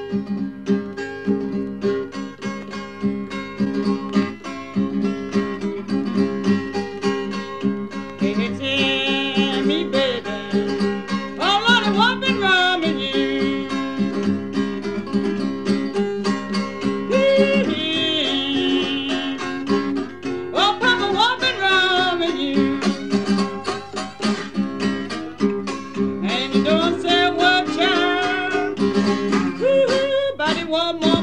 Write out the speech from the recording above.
Can you tell me, baby, oh Lordy, what been wrong with you? Oh, Papa, what been wrong with you? And you don't say what, child, but it was more.